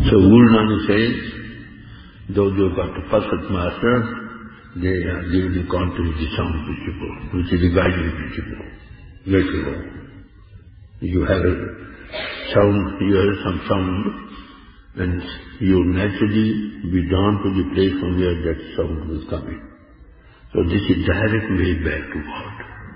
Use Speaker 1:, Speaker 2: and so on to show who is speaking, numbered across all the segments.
Speaker 1: So Guru Nanak says, those who have got a perfect master, they are given the contact with the sound principle, which is the guiding principle. Let it go. You have a sound, you hear some sound, and you naturally be drawn to the place from where that sound was coming. So this is direct way back to God.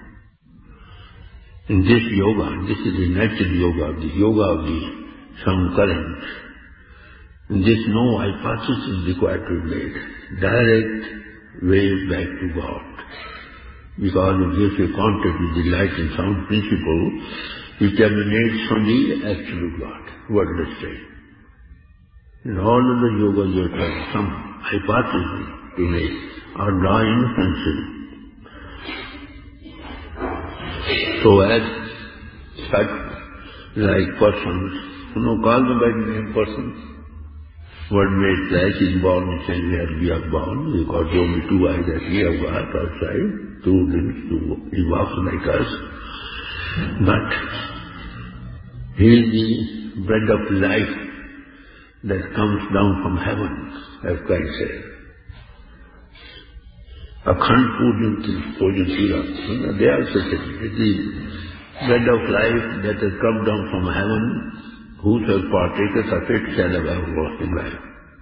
Speaker 1: In this yoga, this is the natural yoga of the sound current. In this no hypothesis is required to be made. Direct way back to God. Because it gives you contact with the light and sound principle which emanates from the absolute God, wordless state. In all of the yoga you have tried some hypothesis to make or draw inferences. So as such, like persons, call them by the name persons. One made flesh is born and says we are born, because the only two eyes that we have got outside, two limbs, he walks like us. But he is the bread of life that comes down from heaven, as Christ said. Akhand Pujan Sira. They also said it is bread of life that has come down from heaven. Whosoever partaketh of it shall have everlasting life.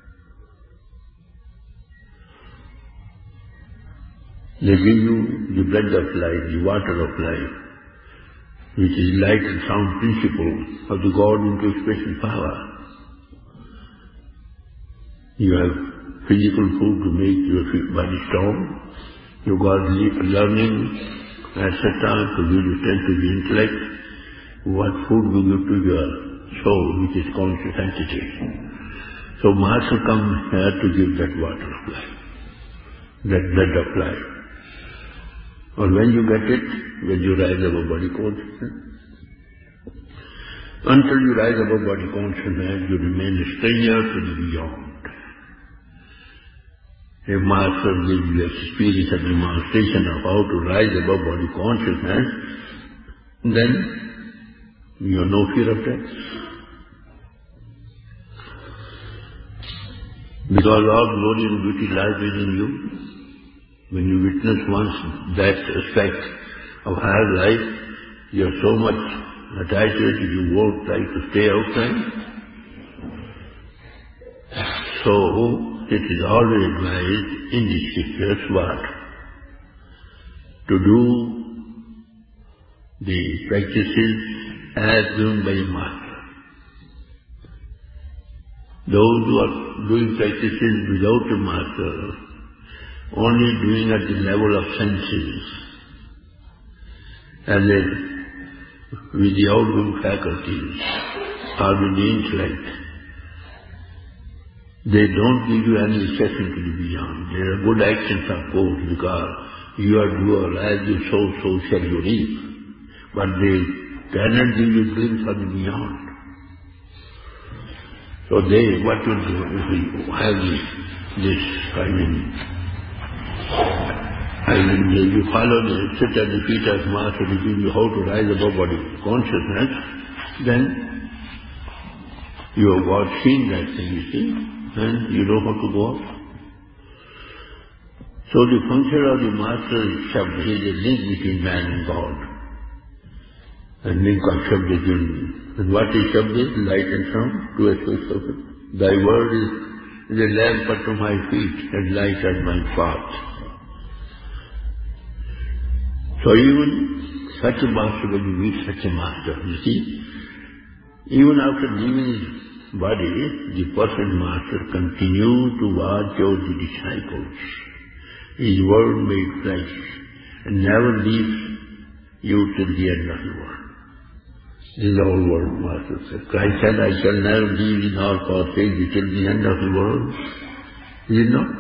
Speaker 1: They give you the bread of life, the water of life, which is light and sound principle of the God into expression power. You have physical food to make your body strong. You got learning, etc., to give you strength to the intellect. What food will you give to your soul, which is conscious entity? So Master comes here to give that water of life, that bread of life. Or when you get it, when you rise above body consciousness, until you rise above body consciousness, you remain a stranger to the beyond. If Master gives you experience and demonstration of how to rise above body consciousness, then you have no fear of death. Because all glory and beauty lies within you. When you witness once that aspect of higher life, you are so much attached to it that you won't try to stay outside. So it is always advised in the scriptures what? To do the practices as given by the Master. Those who are doing practices without a Master, only doing at the level of senses, and then with the outgoing faculties or with the intellect, they don't give you any session to the beyond. There are good actions of course, because you are doer, as you sow, so shall you reap. But they cannot give you glimpse of the beyond. So what will do if you have this, if you follow sit at the feet of Master to give you how to rise above body consciousness, then you have got seen that thing, you see, and you know how to go out. So the function of the Master is Shabd, is a link between man and God. And link of Shabd is unity. And what is Shabd is? Light and sound, two aspects of it. Thy word is a lamp unto my feet and light on my path. So even such a Master, when you meet such a Master, you see, even after leaving his body, the perfect Master continued to watch over the disciples. His word made flesh and never leaves you till the end of the world. This is the whole world, Master said. Christ said, I shall never leave in all posterity till the end of the world. Is it not?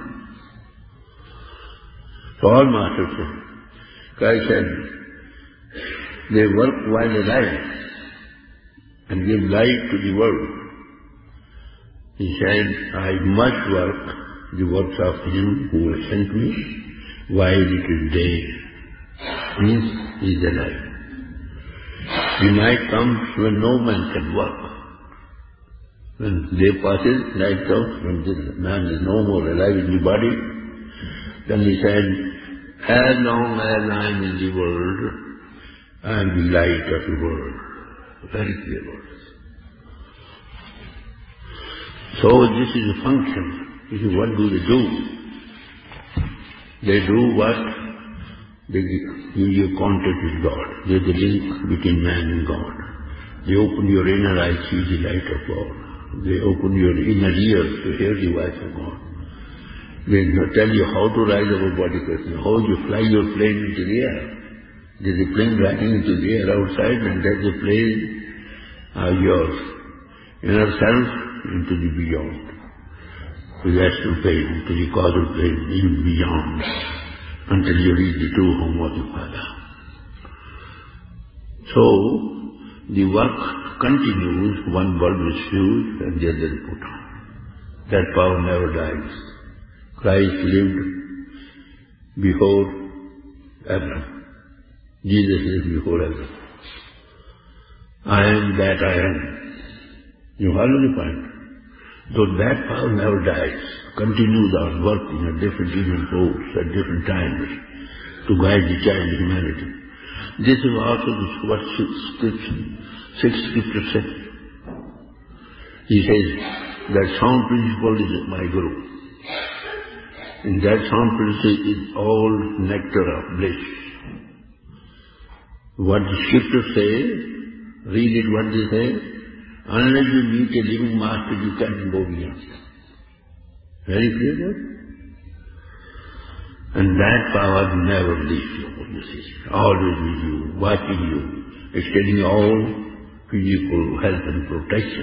Speaker 1: So all Masters said. Christ said, they work while alive and give light to the world. He said, I must work the works of Him who has sent me while it is day. Means He is alive. The night comes when no man can work. When they passes, night comes, when this man is no more alive in the body, then he said, as long as I am in the world, I am the light of the world. Very clear words. So this is a function. This is what do they do? They do what? They give you contact with God. They are the link between man and God. They open your inner eyes, see the light of God. They open your inner ears to hear the voice of God. They tell you how to rise above body question, how you fly your plane into the air. There's a plane rising into the air outside, and there's a plane of your inner self into the beyond, to the astral plane, to the causal plane, even beyond, until you reach the true home of the Father. So, the work continues, one bulb is fused and the other is put on. That power never dies. Christ lived before Abraham. Jesus lived before Abraham. I am that I am. You follow the point? So that power never dies, continues on working at different human forms at different times to guide the child humanity. This is also what sixth scripture says. He says that sound principle is my guru. And that sound principle is all nectar of bliss. What the scripture says, read it what they say, unless you meet a living master, you can't go beyond. Very clear word? And that power never leaves you, you see. Always with you, watching you, extending all physical health and protection.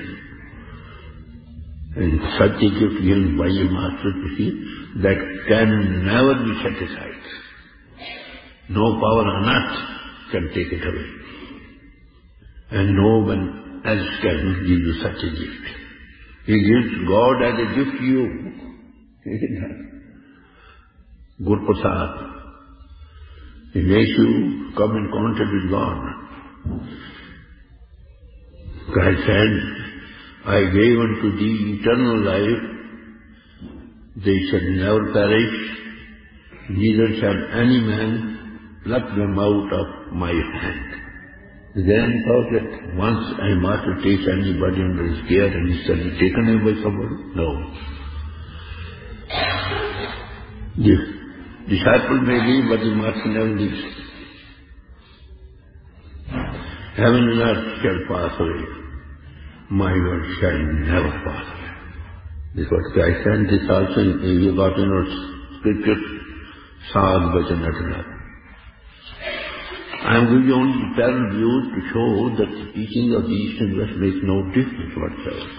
Speaker 1: And such a gift given by a master, you see, that can never be satisfied. No power on earth can take it away. And no one else can give you such a gift. He gives God as a gift to you. Good prasad. He makes you come in contact with God. Christ said, I gave unto thee eternal life. They shall never perish, neither shall any man pluck them out of my hand. Is there any thought that once a master takes anybody under his care and he shall be taken away by somebody? No. The disciple may leave, but the master never leaves. Heaven and earth shall pass away. My word shall never pass away. This is what Christ said. This also you got in our scripture, Sad Bachan Atala. I am giving you only parallel views to show that the teaching of the East and West makes no difference whatsoever.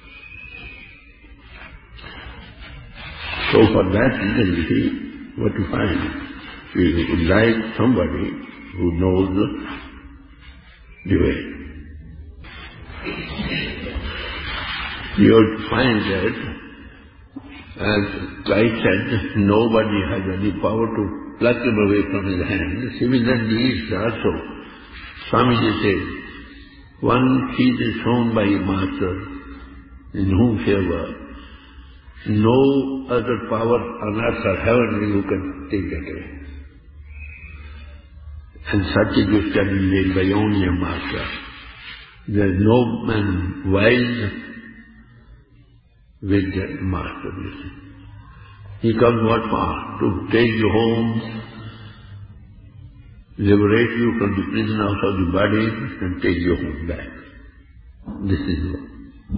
Speaker 1: So for that reason, you see, what you find, you would like somebody who knows the way. You will find that, as Christ said, nobody has any power to pluck him away from his hand. Similarly, East also, Swamiji says, one seed is shown by a master in whomsoever, no other power on earth or heaven who can take that away. And such a gift can be made by only a master. There is no man wise with the master. He comes what for? To take you home, liberate you from the prison house of the body and take you home back. This is it.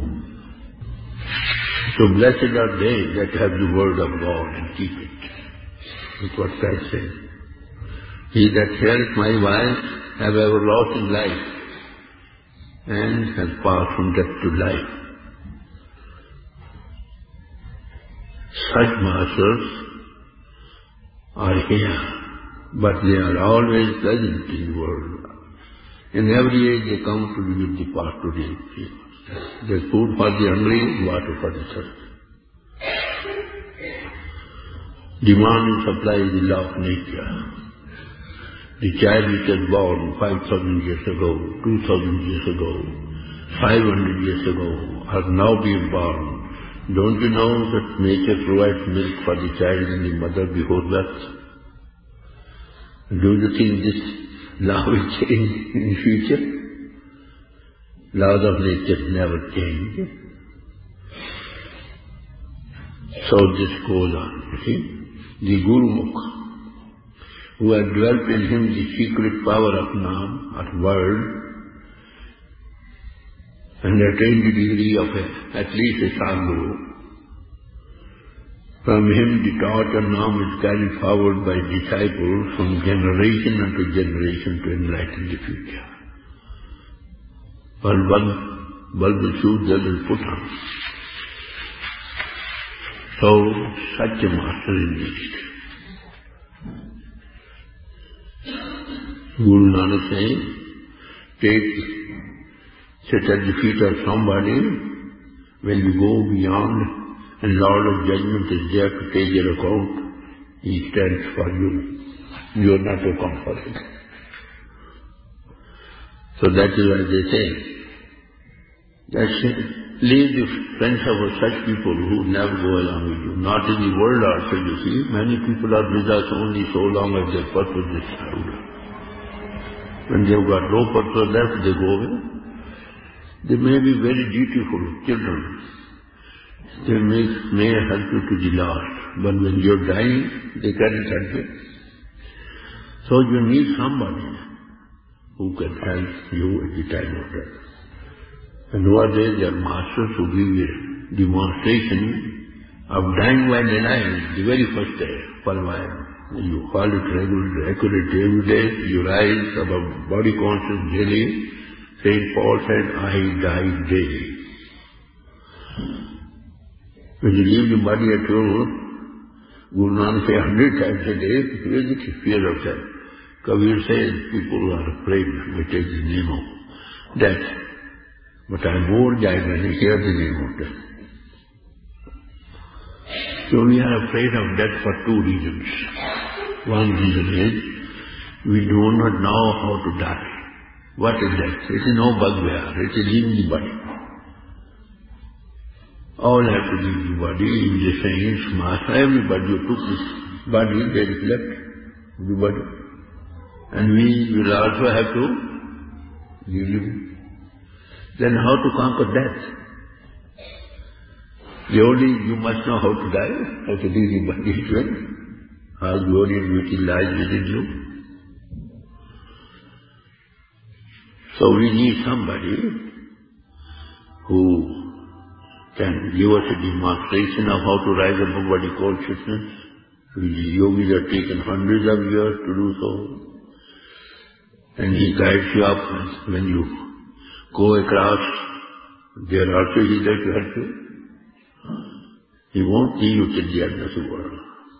Speaker 1: So blessed are they that have the word of God and keep it. That's what Christ says. He that heareth my voice have everlasting life and has passed from death to life. Such masters are here, but they are always present in the world. In every age they come to give the path to the people. There's food for the hungry, water for the thirsty. Demand and supply is the law of nature. The child which was born 5,000 years ago, 2,000 years ago, 500 years ago, are now being born. Don't you know that nature provides milk for the child and the mother before birth? Do you think this law will change in future? Laws of nature never change. So this goes on, you see. The Gurumukh, who had dwelt in him the secret power of Naam, of word, and attained the degree of at least a Sadguru. From him the torch of Naam is carried forward by disciples from generation unto generation to enlighten the future. While one bulb will shoot, the other will put on. So such a master is needed. Guru Nanak says, sit at the feet of somebody when you go beyond and Lord of Judgment is there to take your account. He stands for you. You are not to account for it. So that is why they say, leave the friends of such people who never go along with you. Not in the world also, you see. Many people are with us only so long as their purpose is served. When they've got no purpose left, they go away. They may be very dutiful children. They may help you to the last. But when you're dying, they can't help you. So you need somebody who can help you at the time of death. And nowadays there are masters who give you a demonstration of dying while alive, the very first day, for a while. You follow it regularly, accurate every day, you rise above body conscious daily. St. Paul said, I die daily. When you leave the body at home, Guru Nanak says 100 times a day, where is the fear of death? Kabir says people are afraid to take the name of death. But I am more joyed when I hear the name of death. So we are afraid of death for two reasons. One reason is we do not know how to die. What is death? It is no bugbear. It is leaving the body. All have to leave the body. In the saints, master, everybody who took this body, they left the body. And we will also have to leave. Then how to conquer death? You must know how to die, how to leave the body as well. How glory and beauty lies within you. So we need somebody who can give us a demonstration of how to rise above body consciousness. The yogis have taken hundreds of years to do so. And he guides you up when you go across. There also he is there to help you. He won't leave you till the end of the world.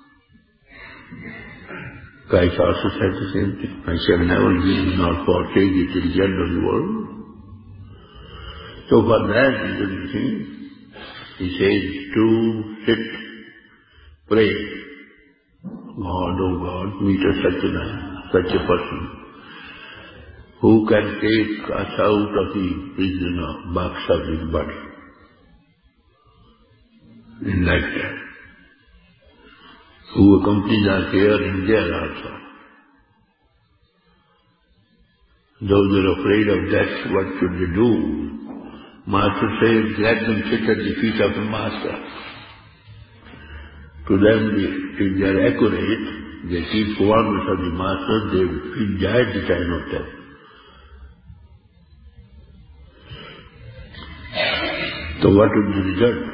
Speaker 1: Christ also said the same thing. I shall never leave you nor forsake you till the end of the world. So for that reason, he says to sit, pray. God, oh God, meet us such a person who can take us out of the prison box of this body in lifetime, who accompanies us here and there also. Those who are afraid of death, what should they do? Master says, let them sit at the feet of the Master. To them, if they are accurate, they keep commandments of the Master, they will die at the time of death. So what will be the result?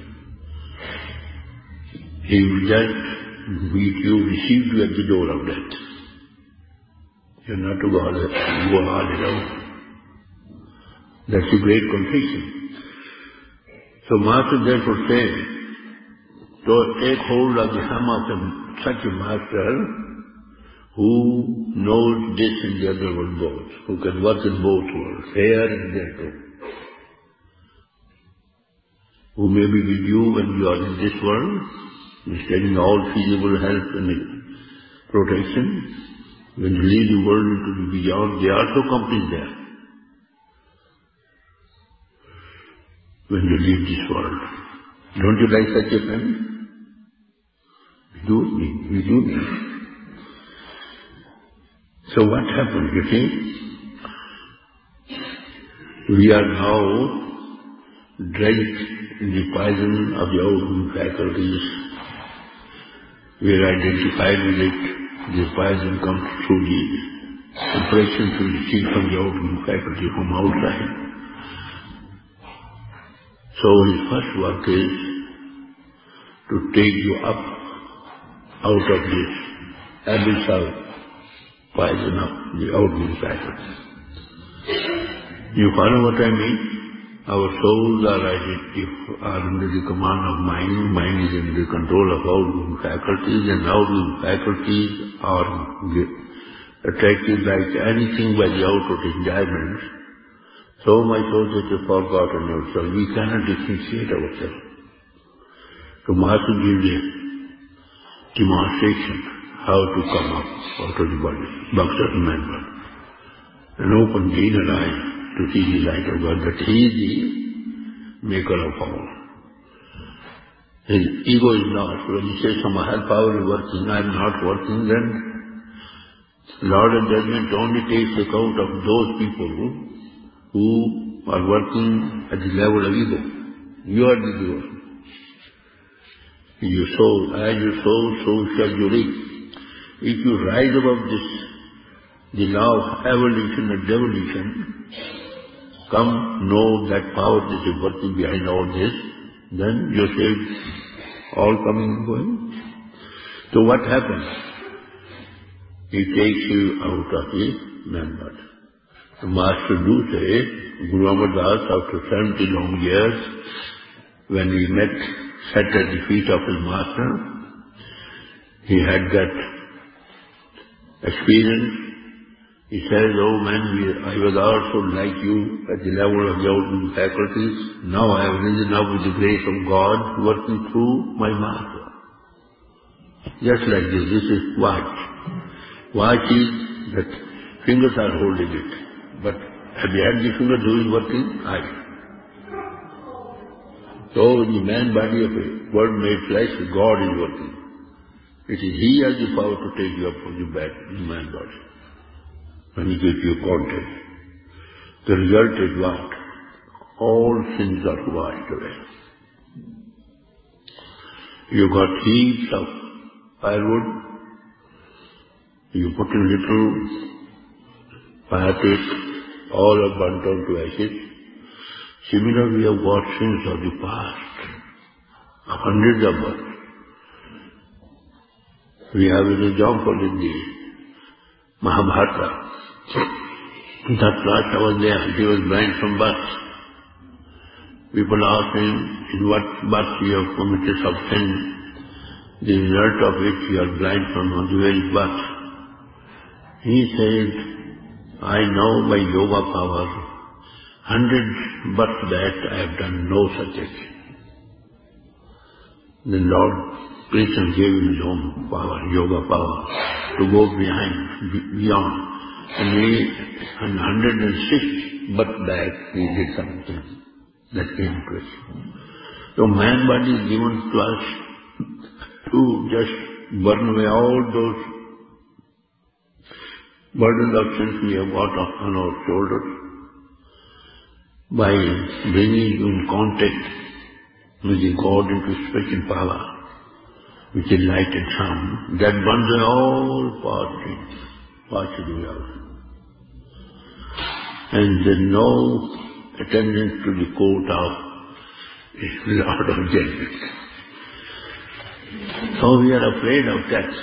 Speaker 1: He will just meet you, receive you at the door of death. You are not to go all around. That's a great confession. So Master therefore says, to take hold of the hem of such a Master who knows this and the other world both, who can work in both worlds, here and there too. Who may be with you when you are in this world, extending all feasible help and protection. When you leave the world into the beyond, they also accompany there. when you leave this world. Don't you like such a family? We do need. So what happened, you see? We are now drenched in the poison of the outgoing faculties. We are identified with it. This poison comes through the impressions we receive from the outgoing faculty from outside. So his first work is to take you up out of this abyssal poison of the outgoing faculty. You follow what I mean? Our souls are under the command of mind. Mind is under the control of outgoing faculties, and outgoing faculties are attracted like anything by the outward enjoyments. So much so that you have forgotten yourself. We cannot differentiate ourselves. So Master gives a demonstration how to come up out of the body. Bhakta remember. An open inner eye to see the light of God, that He is the maker of all. His ego is not. When he says some higher power is working, I am not working, then Lord of Judgment only takes account of those people who are working at the level of ego. You are the ego. You sow, as you sow, so shall you reap. If you rise above this, the law of evolution and devolution, come know that power that is working behind all this, then you say all coming and going. So what happens? He takes you out of the man-body. The Master do say, Guru Amar Das, after 70 long years, when he sat at the feet of his Master, he had that experience. He says, oh man, I was also like you at the level of the outgoing faculties. Now I have risen up with the grace of God working through my Master. Just like this. This is watch. Watch is that fingers are holding it. But have you had the finger doing working? Aye. So in the man body of a word made flesh, God is working. It is He has the power to take you up from the man body. When He gives you contact. The result is what? All sins are washed away. You got heaps of firewood. You put in little fire pit, all are burnt down to ashes. Similarly, we have got sins of the past, hundreds of us. We have an example in the Mahabharata. Dhritarashtra was there, he was blind from birth. People asked him, in what birth you have committed some sin, the result of which you are blind from the very birth. He said, I know by yoga power, 100 births back I have done no such action. The Lord Krishna gave him his own power, yoga power, to go beyond. And 106 births back he did something that came to us. So man body is given to us to just burn away all those burdens of sins we have got on our shoulders by bringing you in contact with the God into special power, which is light and sound, that burns away all past sins. What should we have? And there's no attendance to the court of Lord of Judgment. So we are afraid of that.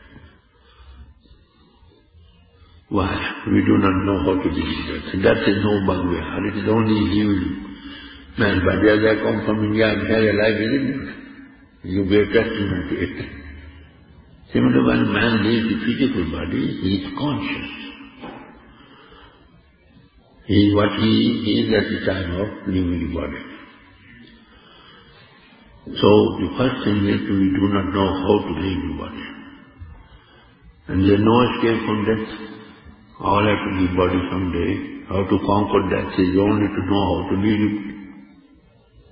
Speaker 1: Why? We do not know how to deal with that. That is no Bhagavad. It is only evil man. But as I come from India, I am here alive, isn't it? You bear testimony to it. Similarly, when man leaves the physical body, he is conscious. He is what he is at the time of leaving the body. So the first thing is we do not know how to leave the body. And there is no escape from death. All have to leave body someday. How to conquer death is only to know how to leave it.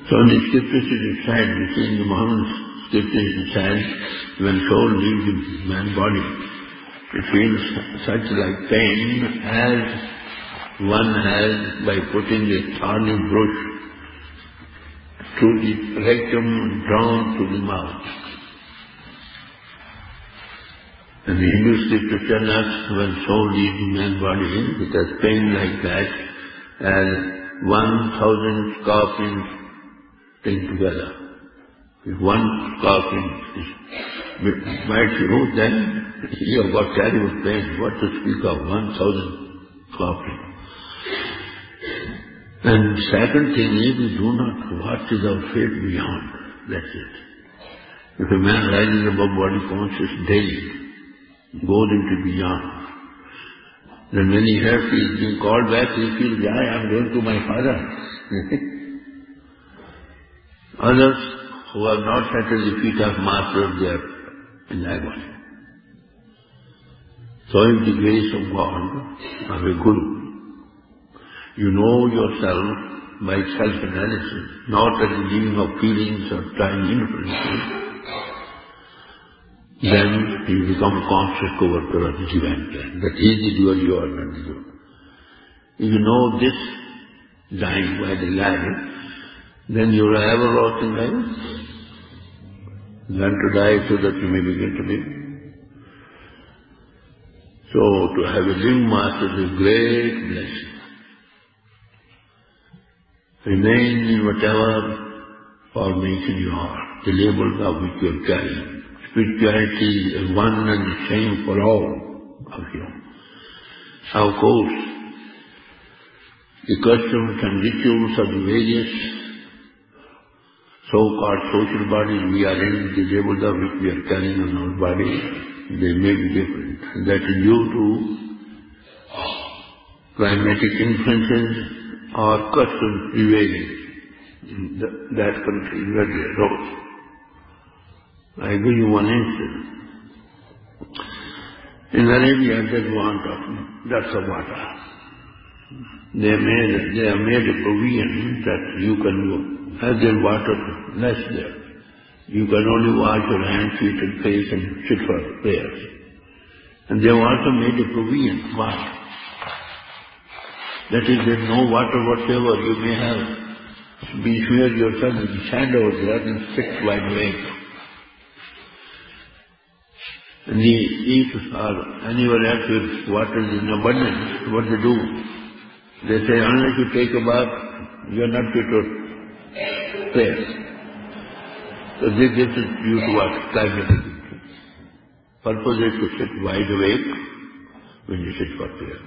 Speaker 1: So in the scriptures it is said, you see in the Muhammad scriptures it is said, when soul leaves the man's body, it feels such like pain as one has by putting a thorny brush through the rectum down to the mouth. And the Hindu scripture tells us when soul leaves the man's body, it has pain like that as 1,000 scorpions thing together. If one scorpion bites you, then you have got terrible pain. What to speak of 1,000 scorpions? And second thing is, we do not what is our fate beyond. That's it. If a man rises above body conscious daily, goes into beyond, then when he hears he is being called back, he feels, I am going to my father. Others who have not sat at the feet of Master, they are in agony. So in the grace of God, of a Guru, you know yourself by self-analysis, not as the leaving of feelings or trying influences, then you become a conscious co-worker of the divine plan. That he is the doer, you are not the doer. If you know this, dying by the life, then you will have everlasting life. Learn to die so that you may begin to live. So to have a living master is a great blessing. Remain in whatever formation you are, the labels of which you are carrying. Spirituality is one and the same for all of you. Of course, the customs and rituals of the various so-called social bodies we are in, the labels of which we are carrying on our body, they may be different. That is due to climatic influences or customs prevailing in that country where they arose. I give you one instance. In Arabia, there's want of lots of water. They have made a provision that you can have their water less there. You can only wash your hands, feet and face and sit for prayers. And they have also made a provision. Why? That is, there's no water whatsoever. You may have been smeared yourself with the sand over there and sit wide awake. And the east or anywhere else with water is in abundance, what they do? They say, unless you take a bath, you are not fit for prayer. So this is due to what? Climatic influence. Purpose is to sit wide awake when you sit for prayer.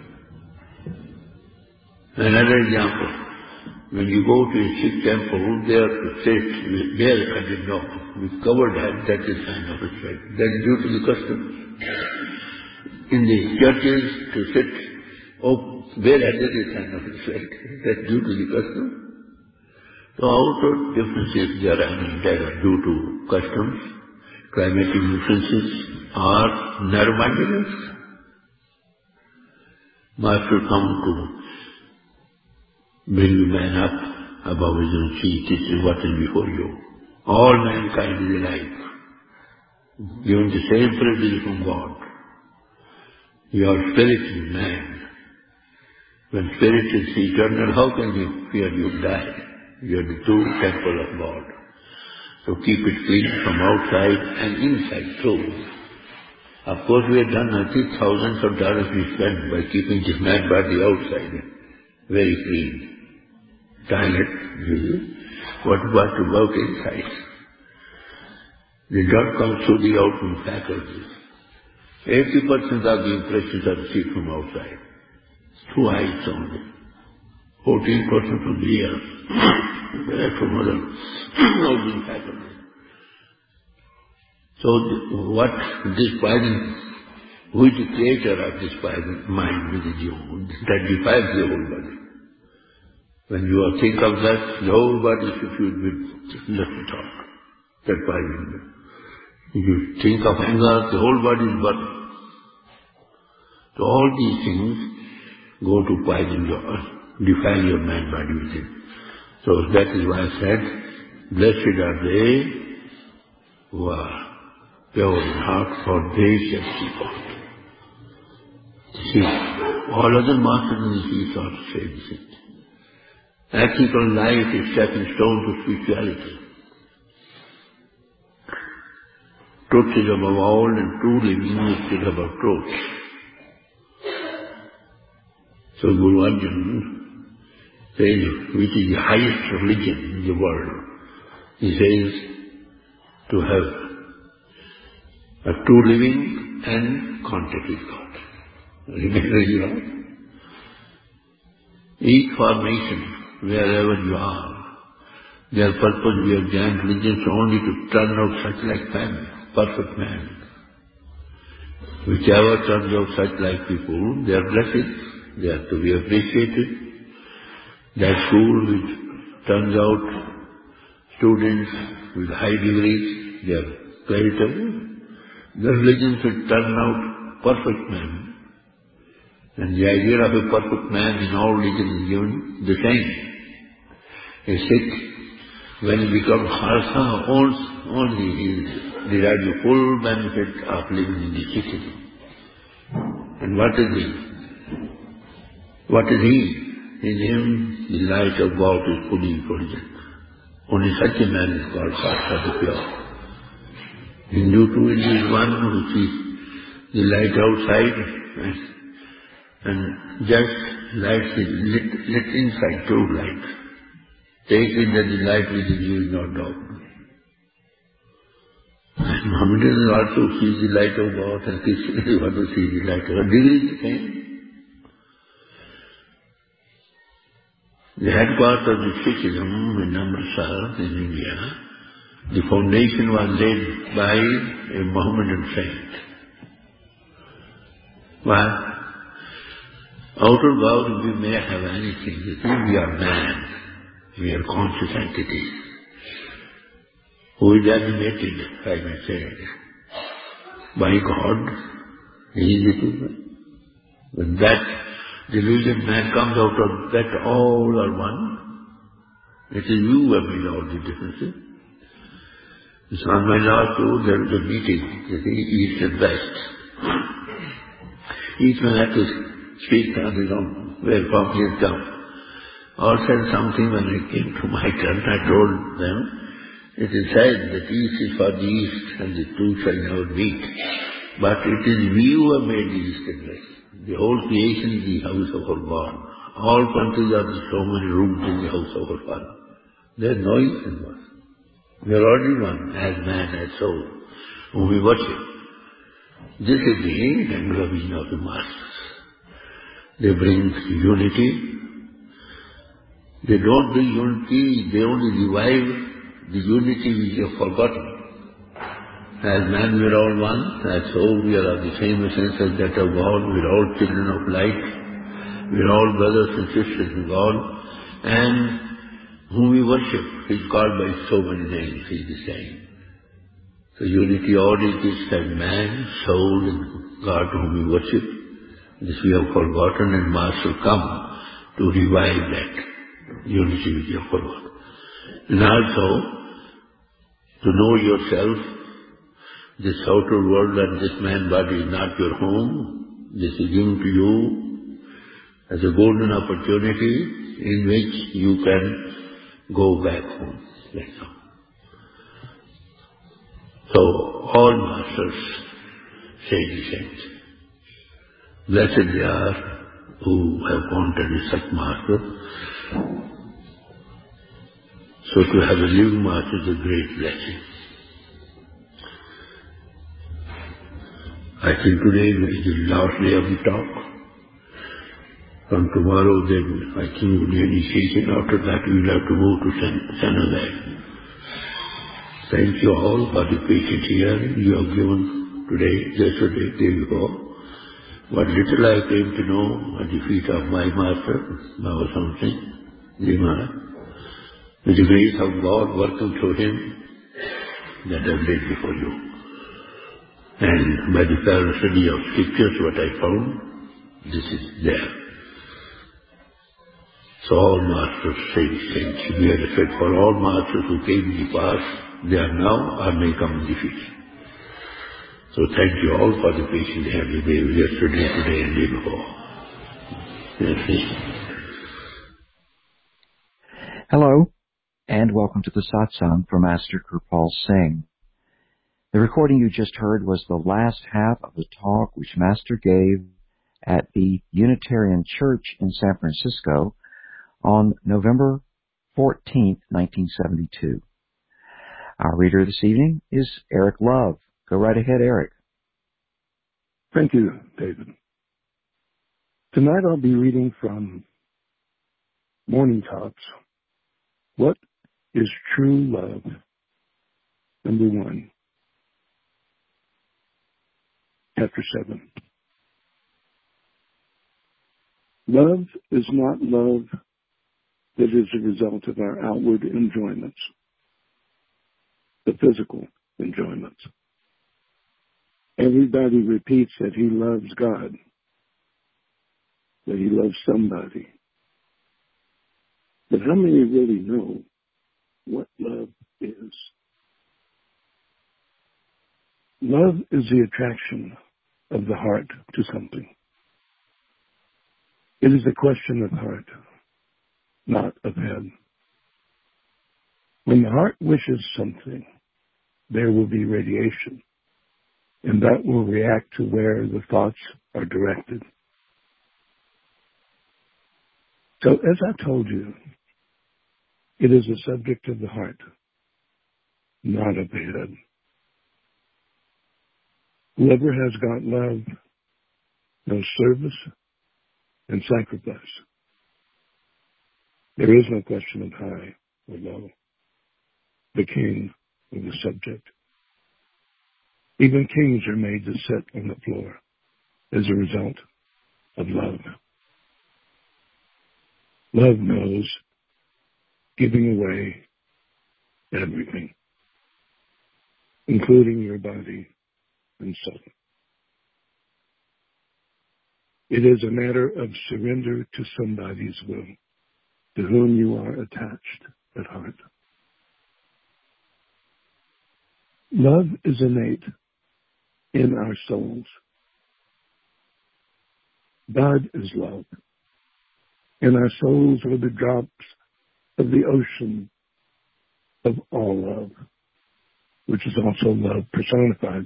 Speaker 1: Another example, when you go to a Sikh temple, there to sit with bare-headed dog, with covered head, that is sign of respect. That is due to the custom. In the churches, to sit bare-headed is sign of respect. That is due to the custom. So outer differences there are due to customs, climatic influences, or narrow-mindedness. Master come to bring the man up above his own seat. This is what is before you. All mankind is alike, given the same privilege from God. Your spirit is man. When spirit is eternal, how can you fear you die? You are the true temple of God. So keep it clean from outside and inside too. Of course, we have done thousands of dollars we spent by keeping this man body outside very clean. Toilet, what about inside? The dirt comes through the outward faculties. 80% of the impressions are received from outside, through eyes only. 14% from the ear, the rest from other outward faculties. So what this poison, who is the creator of this poison mind within you, that defiles the whole body. When you think of that, the whole body is filled with little talk, that poison. If you think of anger, the whole body is burned. So all these things go to poison defile your mind body within. So that is why I said, blessed are they who are pure in heart, for they shall see God. See, all other masters in the East also say the same thing. Ethical life is stepping stone to spirituality. Truth is above all, and true living is still above truth. So Guru Arjan says, which is the highest religion in the world? He says, to have a true living and contact with God. Remember, you know? Each formation, wherever you are, their purpose, we have joined religions only to turn out such like man, perfect man. Whichever turns out such like people, they are blessed, they are to be appreciated. That school which turns out students with high degrees, they are creditable. The religions which turn out perfect men. And the idea of a perfect man in all religions is given the same. A Sikh, when he becomes Khalsa, only he derives the full benefit of living in the Sikhism. And what is he? What is he? In him, the light of God is fully effulgent. Only such a man is called Khalsa, the pure. Hindu too is one who sees the light outside and just lights it lit inside true light. Take it that the light within you is not dark. And Mohammedans also see the light of God, and Christians also see the light of God. Degree is the same. The headquarters of the Sikhism in Amritsar, in India, the foundation was laid by a Mohammedan saint. Why? Out of God we may have anything. You see, we are man. We are conscious entities. Who is animated, I may say, by God. He is it. When that delusion man comes out of that all are one, it is you who have made all the differences. It's on my last show, there is a meeting, you see, East and West. Each man had to speak on his own, wherefrom he has come. All said something when I came to my turn, I told them, it is said that East is for the East and the two shall never meet. But it is we who have made the East and West. The whole creation is the house of our God. All countries are so many rooms in the house of our Father. There is no East and West. We are already one, as man, as soul, whom we worship. This is the aim and vision of the Masters. They bring unity. They don't bring unity, they only revive the unity which you have forgotten. As man we are all one, as soul we are of the same essence as that of God, we are all children of light, we are all brothers and sisters in God, and whom we worship is called by so many names, he is the same. So unity all exists as man, soul and God whom we worship. This we have forgotten, and Master come to revive that unity which you have forgotten. And also, to know yourself, this outer world and this man body is not your home. This is given to you as a golden opportunity in which you can go back home. That's all. So, all masters say the same thing. Blessed they are who have contact with such master. So to have a living master is a great blessing. I think today is the last day of the talk. From tomorrow then I think will be initiation. After that we will have to move to Senegal. Thank you all for the patient hearing you have given today, yesterday, day before. What little I came to know at the feet of my master, Baba something, Maharaj, with the grace of God working through him, that I have laid before you. And by the thorough study of scriptures, what I found, this is there. So all masters say these things. We have respect for all masters who came in the past. They are now or may come in the future. So thank you all for the patience you have with me yesterday, today, and day before. Yes.
Speaker 2: Hello, and welcome to the satsang for Master Kirpal Singh. The recording you just heard was the last half of the talk which Master gave at the Unitarian Church in San Francisco on November 14, 1972. Our reader this evening is Eric Love. Go right ahead, Eric.
Speaker 3: Thank you, David. Tonight I'll be reading from Morning Talks. What is true love? Number 1. Chapter 7. Love is not love that is a result of our outward enjoyments, the physical enjoyments. Everybody repeats that he loves God, that he loves somebody. But how many really know what love is? Love is the attraction of the heart to something. It is a question of heart, not of head. When the heart wishes something, there will be radiation, and that will react to where the thoughts are directed. So, as I told you, it is a subject of the heart, not of the head. Whoever has got love knows service and sacrifice. There is no question of high or low, the king or the subject. Even kings are made to sit on the floor as a result of love. Love knows giving away everything, including your body and soul. It is a matter of surrender to somebody's will, to whom you are attached at heart. Love is innate in our souls. God is love, and our souls are the drops of the ocean of all love, which is also love personified.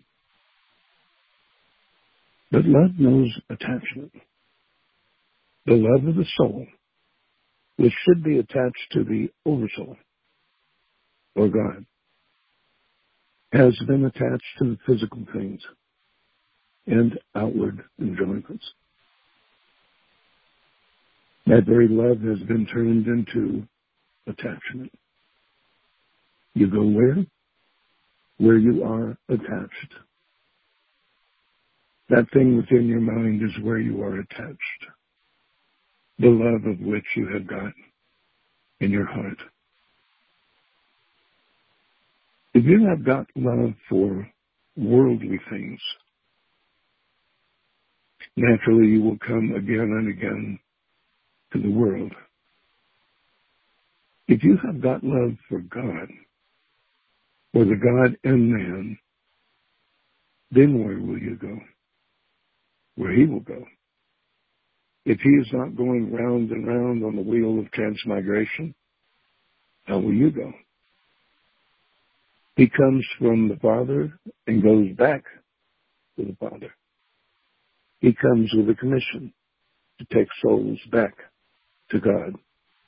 Speaker 3: But love knows attachment. The love of the soul, which should be attached to the oversoul, or God, has been attached to the physical things and outward enjoyments. That very love has been turned into attachment. You go where? Where you are attached. That thing within your mind is where you are attached. The love of which you have got in your heart. If you have got love for worldly things, naturally you will come again and again to the world. If you have got love for God, or the God in man, then where will you go? Where he will go. If he is not going round and round on the wheel of transmigration, how will you go? He comes from the Father and goes back to the Father. He comes with a commission to take souls back to God.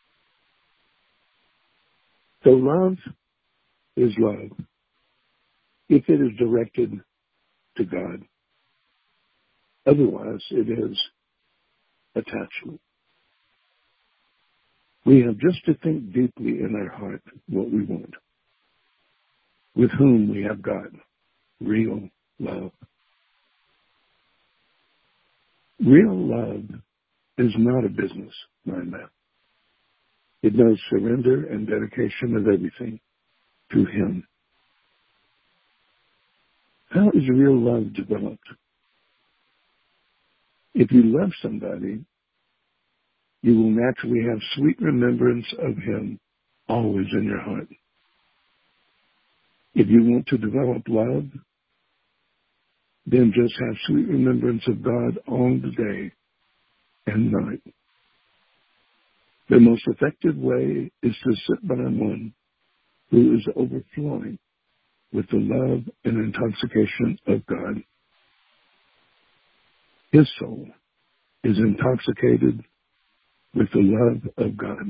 Speaker 3: So love is love if it is directed to God. Otherwise, it is attachment. We have just to think deeply in our heart what we want, with whom we have got real love. Real love is not a business, mind that. It knows surrender and dedication of everything to him. How is real love developed? If you love somebody, You will naturally have sweet remembrance of him always in your heart. If you want to develop love, then just have sweet remembrance of God all the day and night. The most effective way is to sit by one who is overflowing with the love and intoxication of God. His soul is intoxicated with the love of God.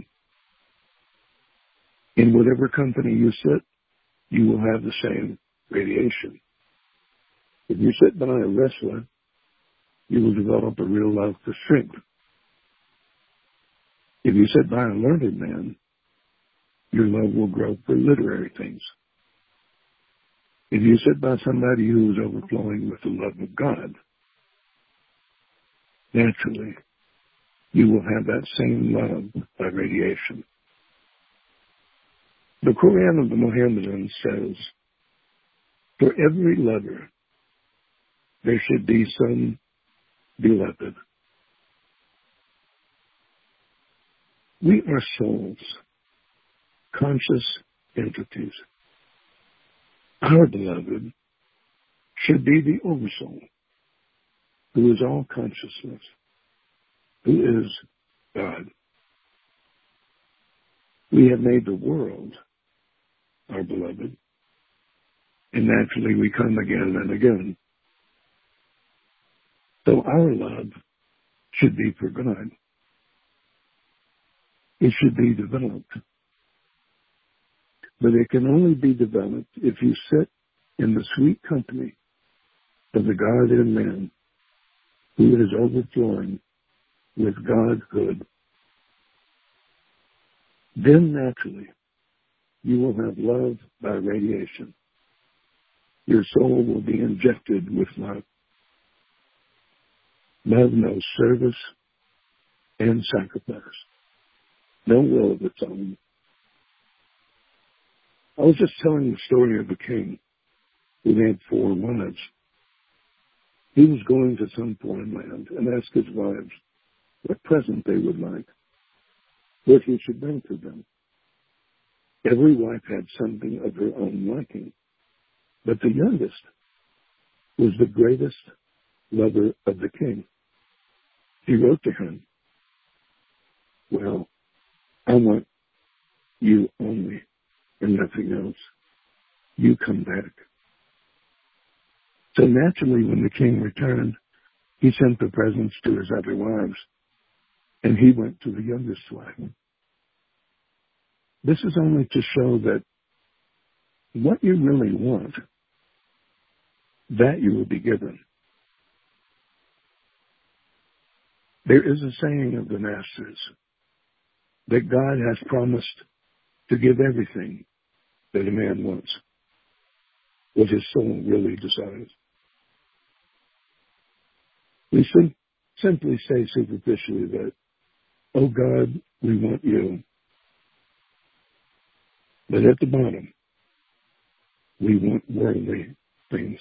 Speaker 3: In whatever company you sit, you will have the same radiation. If you sit by a wrestler, you will develop a real love for strength. If you sit by a learned man, your love will grow for literary things. If you sit by somebody who is overflowing with the love of God, naturally, you will have that same love by radiation. The Quran of the Mohammedans says, for every lover, there should be some beloved. We are souls, conscious entities. Our beloved should be the Oversoul, who is all consciousness, who is God. We have made the world our beloved, and naturally we come again and again. So our love should be for God. It should be developed. But it can only be developed if you sit in the sweet company of the God in man who is overflowing with Godhood. Then naturally, you will have love by radiation. Your soul will be injected with love. Love knows service and sacrifice. No will of its own. I was just telling the story of a king who had 4 wives. He was going to some foreign land and asked his wives what present they would like, what he should bring to them. Every wife had something of her own liking, but the youngest was the greatest lover of the king. He wrote to him, well, I want you only and nothing else. You come back. So naturally, when the king returned, he sent the presents to his other wives, and he went to the youngest wife. This is only to show that what you really want, that you will be given. There is a saying of the Masters that God has promised to give everything that a man wants, what his soul really desires. We simply say superficially that, oh God, we want you. But at the bottom, we want worldly things.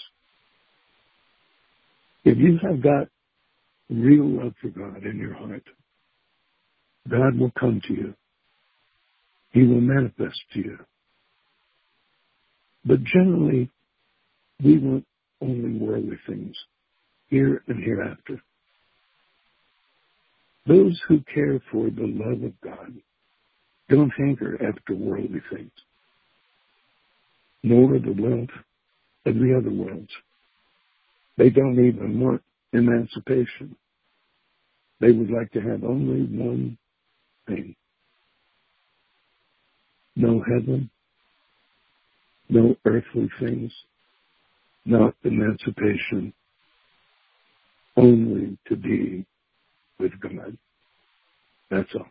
Speaker 3: If you have got real love for God in your heart, God will come to you. He will manifest to you. But generally, we want only worldly things, here and hereafter. Those who care for the love of God don't hanker after worldly things, nor the wealth of the other worlds. They don't even want emancipation. They would like to have only one thing. No heaven, no earthly things, not emancipation, only to be with God. That's all.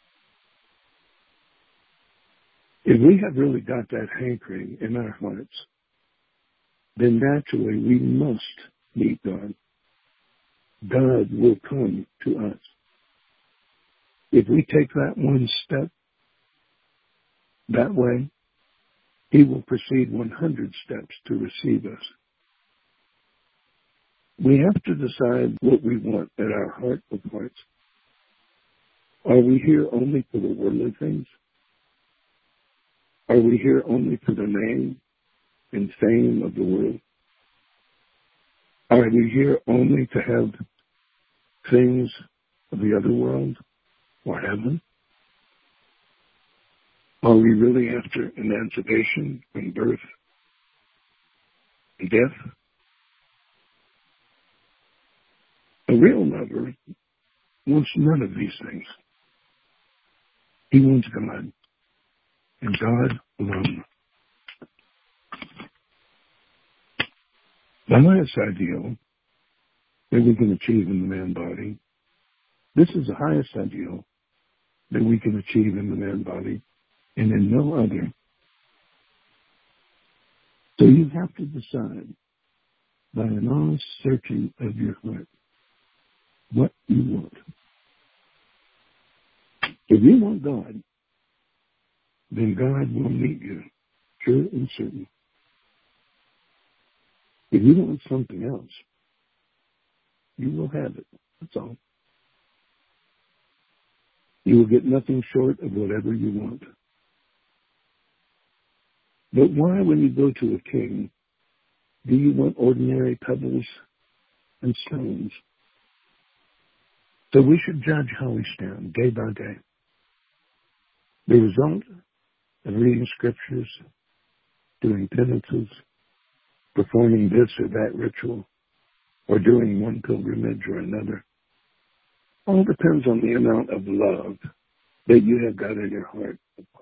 Speaker 3: If we have really got that hankering in our hearts, then naturally we must meet God. God will come to us. If we take that one step that way, He will proceed 100 steps to receive us. We have to decide what we want at our heart of hearts. Are we here only for the worldly things? Are we here only for the name and fame of the world? Are we here only to have things of the other world or heaven? Are we really after emancipation from birth and death? A real lover wants none of these things. He wants God, and God alone. The highest ideal that we can achieve in the man body, this is the highest ideal that we can achieve in the man body, and in no other. So you have to decide by an honest searching of your heart what you want. If you want God, then God will meet you, sure and certain. If you want something else, you will have it. That's all. You will get nothing short of whatever you want. But why, when you go to a king, do you want ordinary pebbles and stones? So we should judge how we stand day by day. The result of reading scriptures, doing penances, performing this or that ritual, or doing one pilgrimage or another, all depends on the amount of love that you have got in your heart.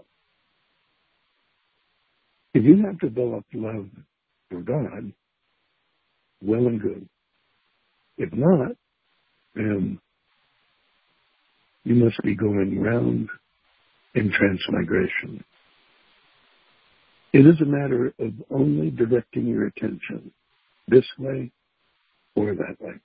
Speaker 3: If you have developed love for God, well and good. If not, then you must be going round in transmigration. It is a matter of only directing your attention this way or that way.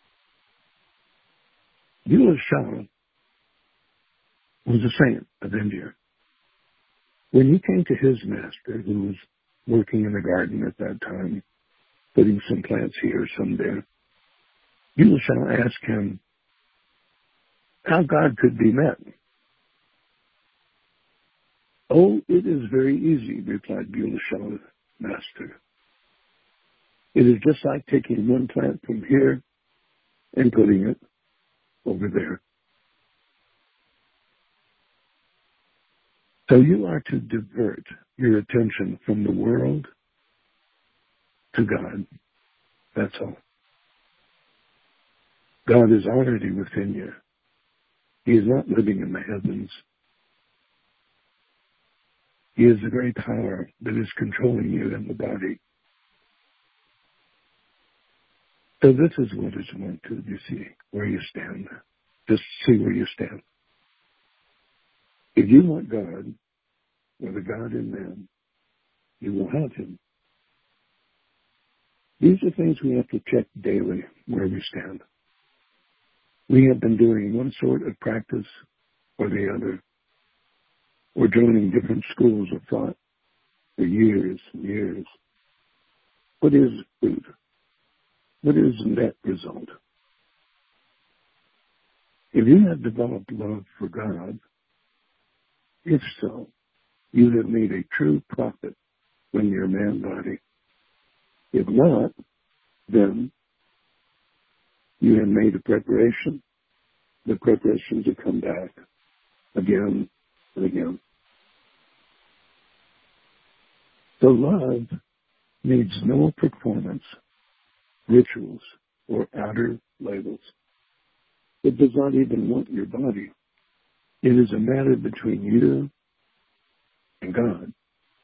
Speaker 3: Bulleh Shah was a saint of India. When he came to his master, who was working in the garden at that time, putting some plants here, some there, Bulleh Shah asked him how God could be met. Oh, it is very easy, replied Bulleh Shah's master. It is just like taking one plant from here and putting it over there. So you are to divert your attention from the world to God. That's all. God is already within you. He is not living in the heavens. He is the great power that is controlling you in the body. So this is what is wanted, you see, where you stand. Just see where you stand. If you want God, or the God in man, you will have him. These are things we have to check daily where we stand. We have been doing one sort of practice or the other, or joining different schools of thought for years and years. What is fruit? What is the net result? If you have developed love for God, if so, you have made a true profit from your man body. If not, then you have made a preparation, the preparation to come back again and again. So love needs no performance, rituals, or outer labels. It does not even want your body. It is a matter between you and God.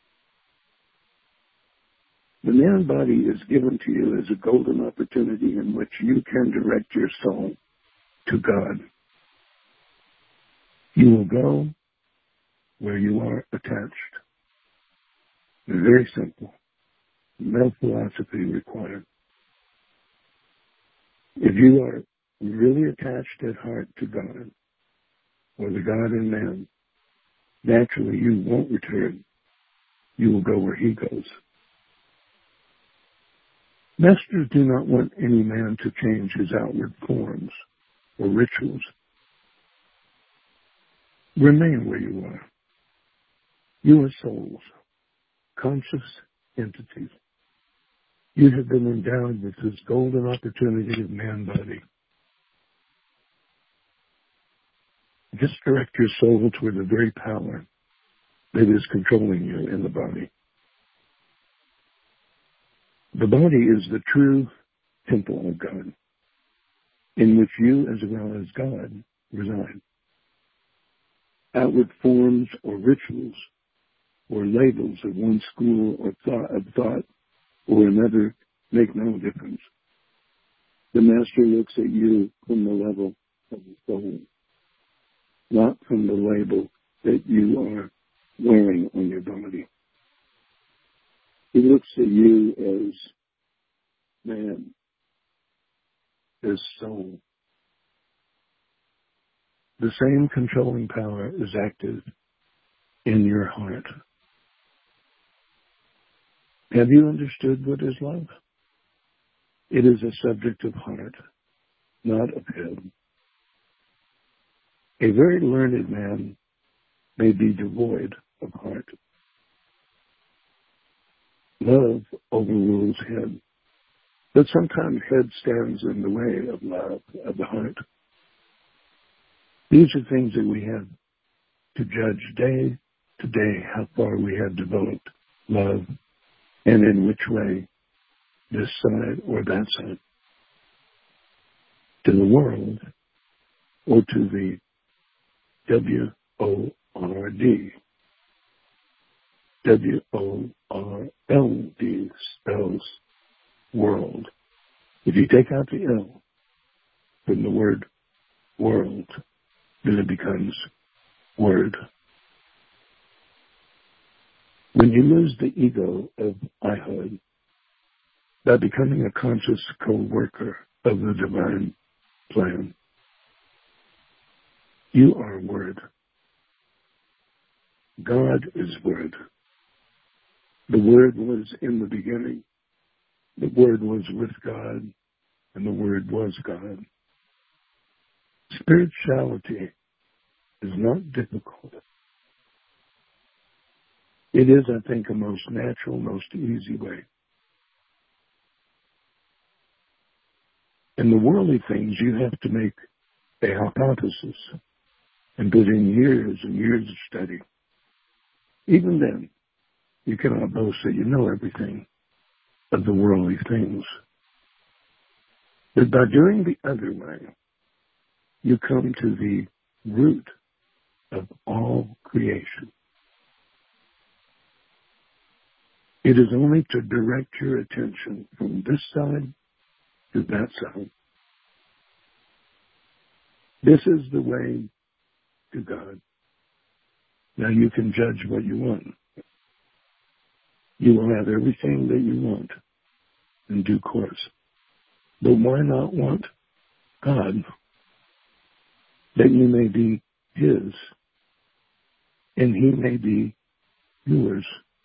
Speaker 3: The man body is given to you as a golden opportunity in which you can direct your soul to God. You will go where you are attached. Very simple. No philosophy required. If you are really attached at heart to God, or the God in man, naturally you won't return. You will go where he goes. Masters do not want any man to change his outward forms or rituals. Remain where you are. You are souls, conscious entities. You have been endowed with this golden opportunity of man-body. Just direct your soul toward the very power that is controlling you in the body. The body is the true temple of God, in which you as well as God reside. Outward forms or rituals or labels of one school or thought or another make no difference. The Master looks at you from the level of the soul, not from the label that you are wearing on your body. He looks at you as man, as soul. The same controlling power is active in your heart. Have you understood what is love? It is a subject of heart, not of head. A very learned man may be devoid of heart. Love overrules head, but sometimes head stands in the way of love of the heart. These are things that we have to judge day to day how far we have developed love and in which way, this side or that side, to the world or to the W-O-R-D. W-O-R-L-D spells world. If you take out the L from the word world, then it becomes word. When you lose the ego of Ihood by becoming a conscious co-worker of the divine plan, you are word. God is word. The word was in the beginning. The word was with God, and the word was God. Spirituality is not difficult. It is, I think, a most natural, most easy way. In the worldly things, you have to make a hypothesis and put in years and years of study. Even then, you cannot boast that you know everything of the worldly things. But by doing the other way, you come to the root of all creation. It is only to direct your attention from this side to that side. This is the way to God. Now you can judge what you want. You will have everything that you want in due course. But why not want God? That you may be His, and He may be yours.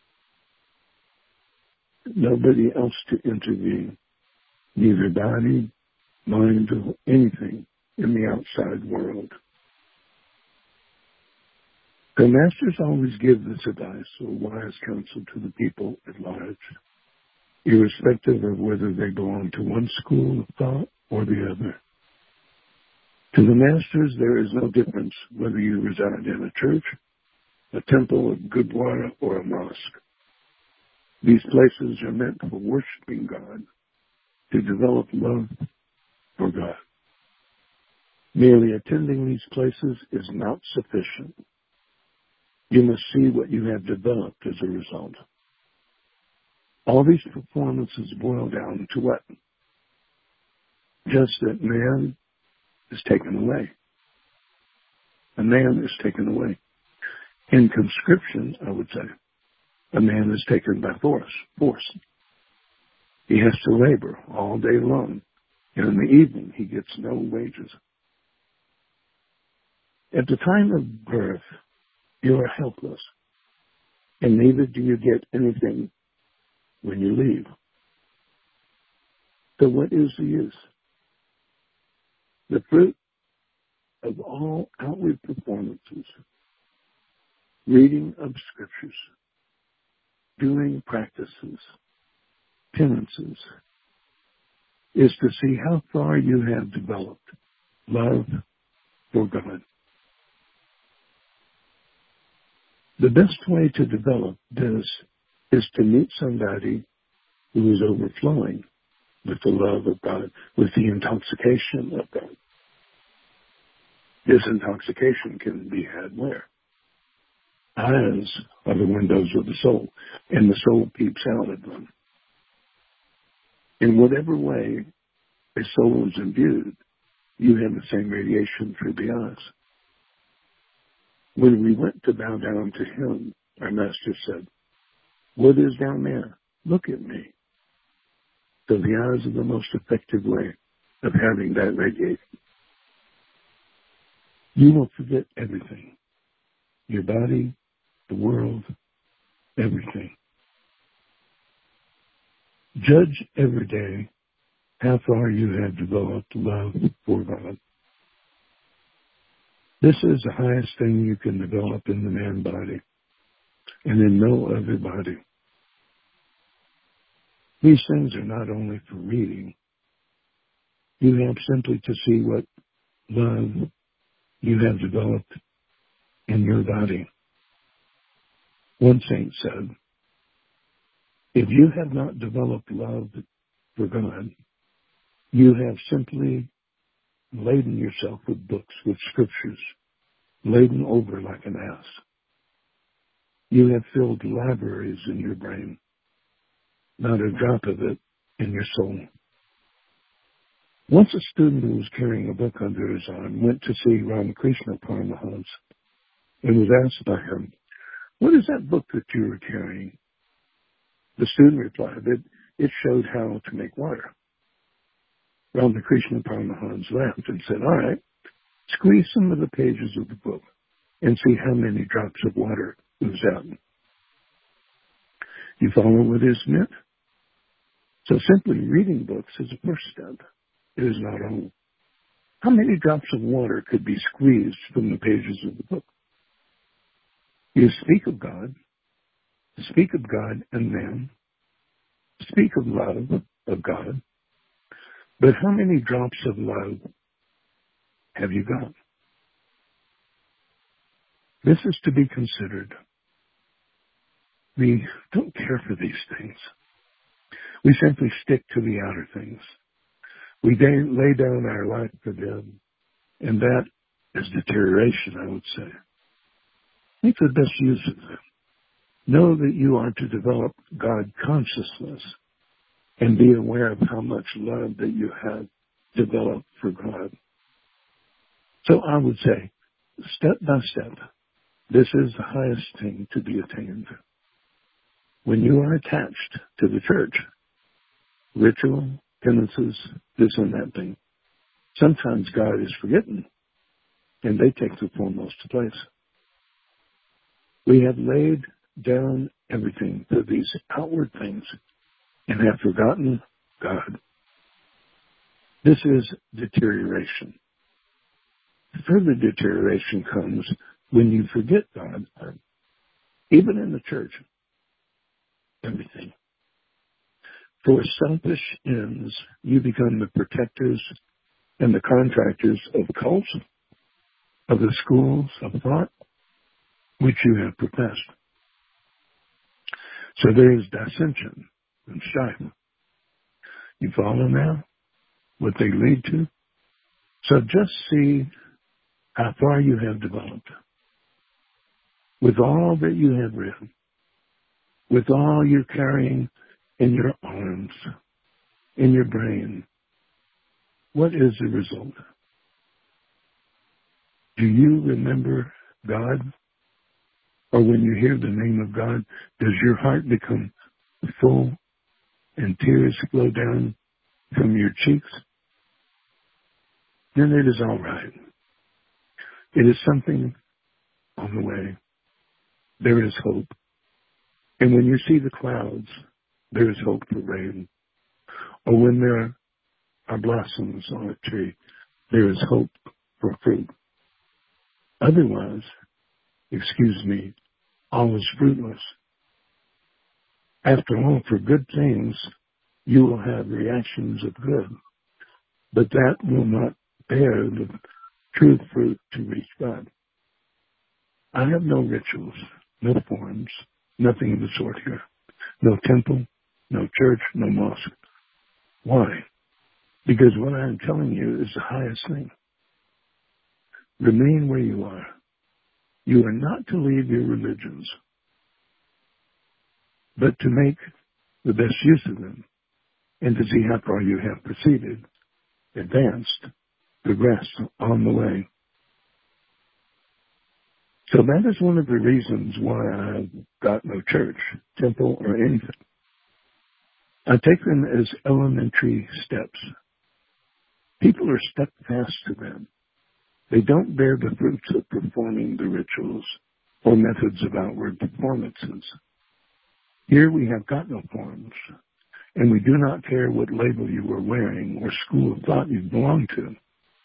Speaker 3: Nobody else to intervene, neither body, mind, or anything in the outside world. The masters always give this advice or wise counsel to the people at large, irrespective of whether they belong to one school of thought or the other. To the masters, there is no difference whether you reside in a church, a temple, a gurdwara, or a mosque. These places are meant for worshiping God, to develop love for God. Merely attending these places is not sufficient. You must see what you have developed as a result. All these performances boil down to what? Just that man is taken away. A man is taken away. In conscription, I would say, a man is taken by force. He has to labor all day long, and in the evening he gets no wages. At the time of birth, you are helpless, and neither do you get anything when you leave. So what is the use? The fruit of all outward performances reading of scriptures, doing practices, penances, is to see how far you have developed love for God. The best way to develop this is to meet somebody who is overflowing with the love of God, with the intoxication of God. This intoxication can be had where? Eyes are the windows of the soul, and the soul peeps out of them. In whatever way a soul is imbued, you have the same radiation through the eyes. When we went to bow down to him, our master said, "What is down there? Look at me." So the eyes are the most effective way of having that radiation. You will forget everything. Your body, the world, everything. Judge every day how far you have developed love for God. This is the highest thing you can develop in the man body and in no other body. These things are not only for reading. You have simply to see what love you have developed in your body. One saint said, if you have not developed love for God, you have simply laden yourself with books, with scriptures, laden over like an ass. You have filled libraries in your brain, not a drop of it in your soul. Once a student who was carrying a book under his arm went to see Ramakrishna Paramahansa and was asked by him, "What is that book that you were carrying?" The student replied that it showed how to make water. Ramakrishna Paramahansa laughed and said, "All right, squeeze some of the pages of the book and see how many drops of water ooze out." You follow what is meant? So simply reading books is a first step. It is not all. How many drops of water could be squeezed from the pages of the book? You speak of God and man, speak of love of God, but how many drops of love have you got? This is to be considered. We don't care for these things. We simply stick to the outer things. We lay down our life for them, and that is deterioration, I would say. Make the best use of them. Know that you are to develop God consciousness and be aware of how much love that you have developed for God. So I would say, step by step, this is the highest thing to be attained. When you are attached to the church, ritual, penances, this and that thing, sometimes God is forgotten, and they take the foremost place. We have laid down everything for these outward things and have forgotten God. This is deterioration. Further deterioration comes when you forget God, even in the church, everything. For selfish ends, you become the protectors and the contractors of cults, of the schools of thought, which you have professed. So there is dissension and strife. You follow now what they lead to? So just see how far you have developed. With all that you have read, with all you're carrying in your arms, in your brain, what is the result? Do you remember God? Or when you hear the name of God, does your heart become full and tears flow down from your cheeks? Then it is all right. It is something on the way. There is hope. And when you see the clouds, there is hope for rain. Or when there are blossoms on a tree, there is hope for fruit. Otherwise, excuse me, all is fruitless. After all, for good things, you will have reactions of good, but that will not bear the true fruit to reach God. I have no rituals, no forms, nothing of the sort here. No temple, no church, no mosque. Why? Because what I am telling you is the highest thing. Remain where you are. You are not to leave your religions, but to make the best use of them and to see how far you have proceeded, advanced, progressed on the way. So that is one of the reasons why I've got no church, temple, or anything. I take them as elementary steps. People are stuck fast to them. They don't bear the fruits of performing the rituals or methods of outward performances. Here we have got no forms, and we do not care what label you are wearing or school of thought you belong to.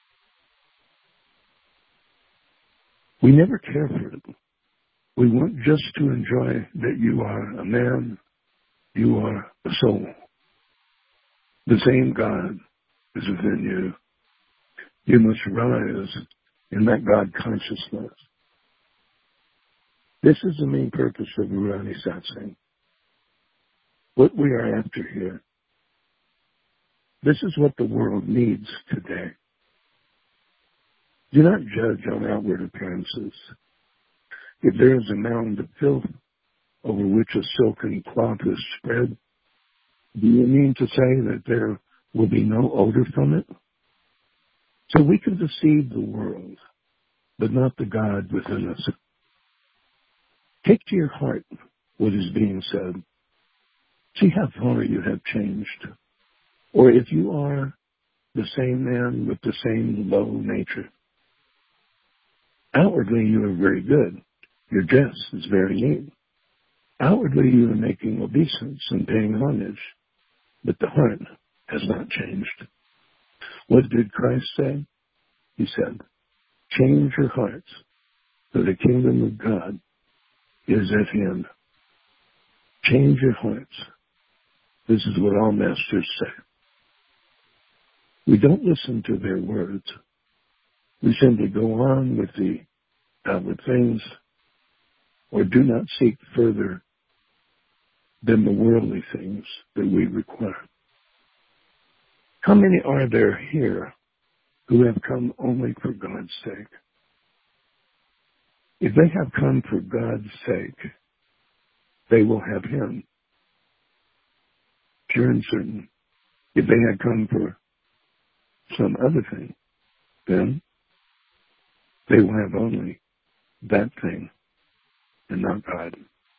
Speaker 3: We never care for it. We want just to enjoy that you are a man, you are a soul. The same God is within you. You must rise in that God consciousness. This is the main purpose of Urani Satsang. What we are after here. This is what the world needs today. Do not judge on outward appearances. If there is a mound of filth over which a silken cloth is spread, do you mean to say that there will be no odor from it? So we can deceive the world, but not the God within us. Take to your heart what is being said. See how far you have changed. Or if you are the same man with the same low nature. Outwardly you are very good. Your dress is very neat. Outwardly you are making obeisance and paying homage, but the heart has not changed. What did Christ say? He said, change your hearts, for the kingdom of God is at hand. Change your hearts. This is what all masters say. We don't listen to their words. We simply go on with the outward things, or do not seek further than the worldly things that we require. How many are there here who have come only for God's sake? If they have come for God's sake, they will have Him. Pure and certain. If they had come for some other thing, then they will have only that thing and not God.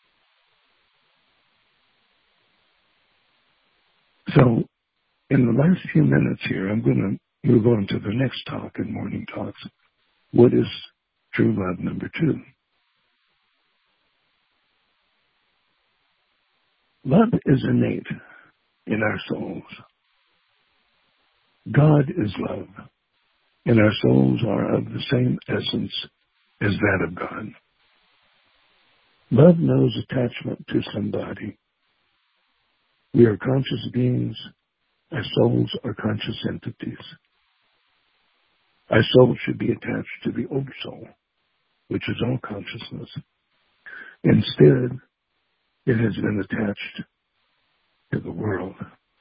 Speaker 3: So, in the last few minutes here, I'm going to move on to the next talk in Morning Talks. What is true love number 2? Love is innate in our souls. God is love, and our souls are of the same essence as that of God. Love knows attachment to somebody. We are conscious beings. Our souls are conscious entities. Our soul should be attached to the oversoul, which is all consciousness. Instead, it has been attached to the world.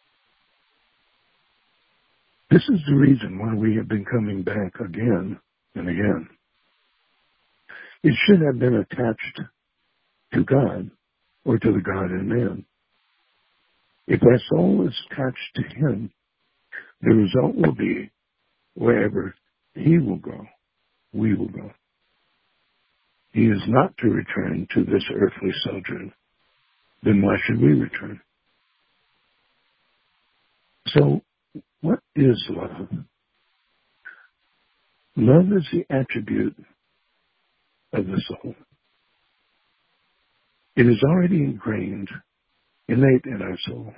Speaker 3: This is the reason why we have been coming back again and again. It should have been attached to God or to the God in man. If our soul is attached to Him, the result will be wherever He will go, we will go. He is not to return to this earthly sojourn. Then why should we return? So, what is love? Love is the attribute of the soul. It is already ingrained, innate in our soul.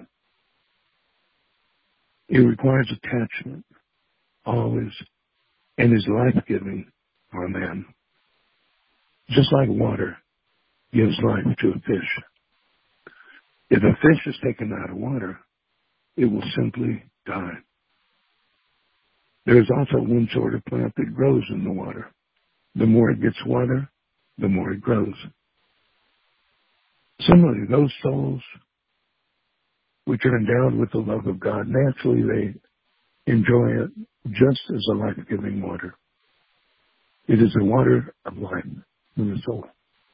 Speaker 3: It requires attachment, always, and is life-giving for man. Just like water gives life to a fish. If a fish is taken out of water, it will simply die. There is also one sort of plant that grows in the water. The more it gets water, the more it grows. Similarly, those souls which are endowed with the love of God, naturally they enjoy it just as a life-giving water. It is the water of life in the soul.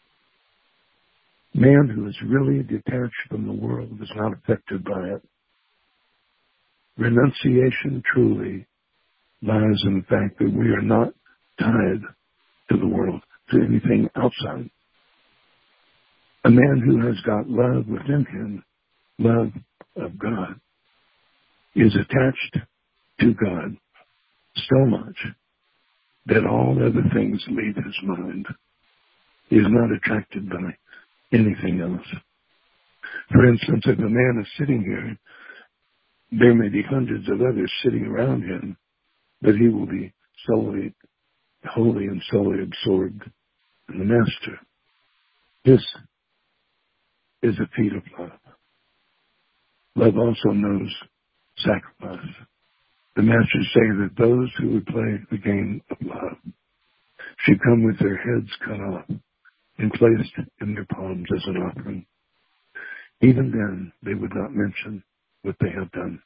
Speaker 3: Man who is really detached from the world is not affected by it. Renunciation truly lies in the fact that we are not tied to the world, to anything outside. A man who has got love within him, love of God, is attached to God so much that all other things leave his mind. He is not attracted by anything else. For instance, if a man is sitting here, there may be hundreds of others sitting around him, but he will be wholly and solely absorbed in the Master. This is a feat of love. Love also knows sacrifice. The Masters say that those who would play the game of love should come with their heads cut off and placed in their palms as an offering. Even then, they would not mention what they have done.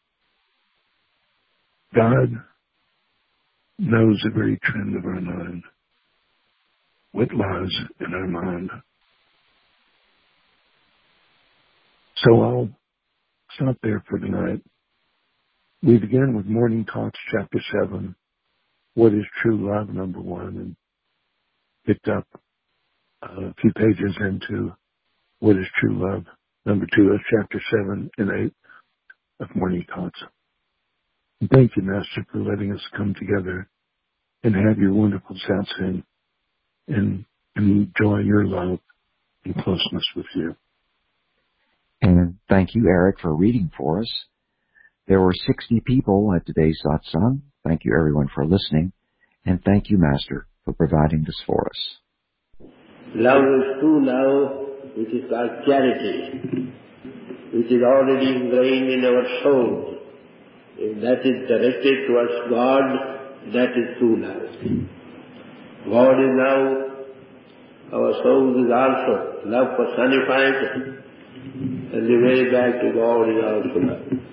Speaker 3: God knows the very trend of our mind, what lies in our mind. So I'll stop there for tonight. We begin with Morning Talks, Chapter 7, What is True Love, number 1, and picked up a few pages into What is True Love, number 2. That's Chapter 7 and 8 of Morning Talks. And thank you, Master, for letting us come together and have your wonderful satsang and enjoy your love and closeness with you.
Speaker 2: And thank you, Eric, for reading for us. There were 60 people at today's satsang. Thank you, everyone, for listening. And thank you, Master, for providing this for us.
Speaker 1: Love is true love, which is called charity, which is already ingrained in our souls. If that is directed towards God, that is true love. God is now, our souls is also love personified, and the way back to God is also love.